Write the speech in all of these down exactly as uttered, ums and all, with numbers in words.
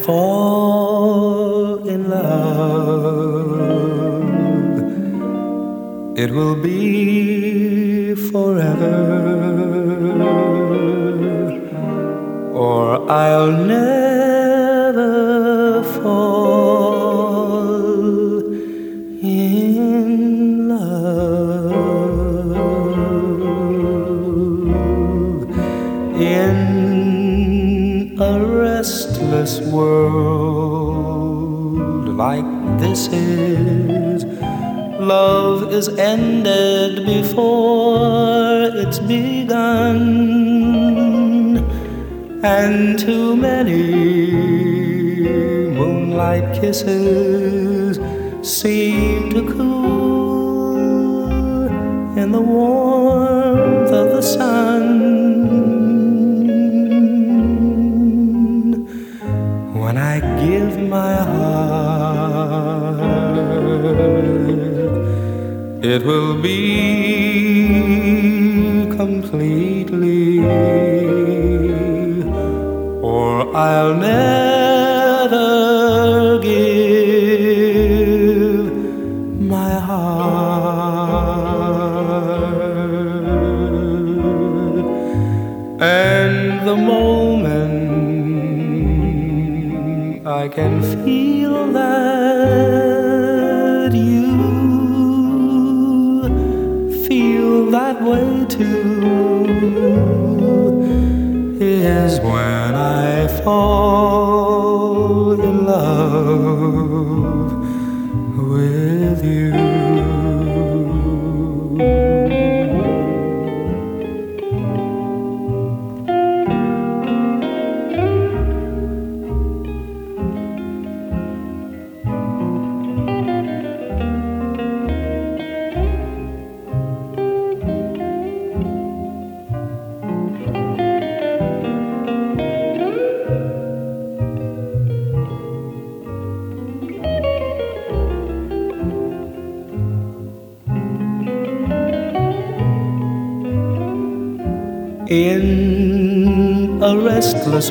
fall in love, it will be forever, or I'll never fall in love. In a restless world like this is, love is ended before it's begun, and too many moonlight kisses seem to cool in the warmth of the sun. When I give my heart, it will be completely, or I'll never give my heart. And the moment I can feel that you feel that way too is when I fall in love with you. In a restless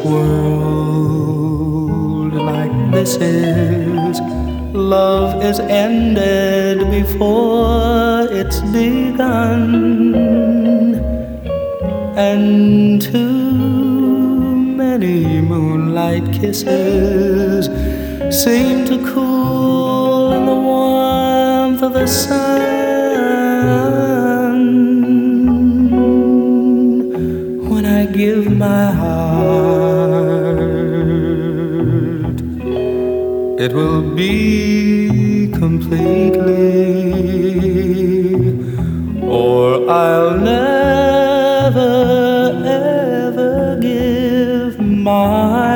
world like this is, love is ended before it's begun, and too many moonlight kisses seem to cool in the warmth of the sun. I give my heart, it will be completely, or I'll never ever give my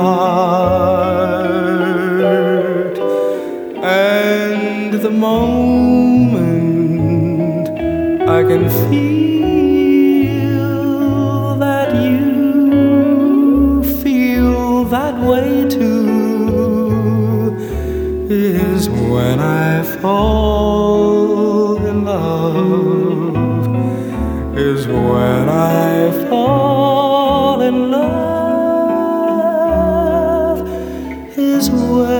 heart. And the moment I can feel that way too is when I fall in love, is when I fall in love, is when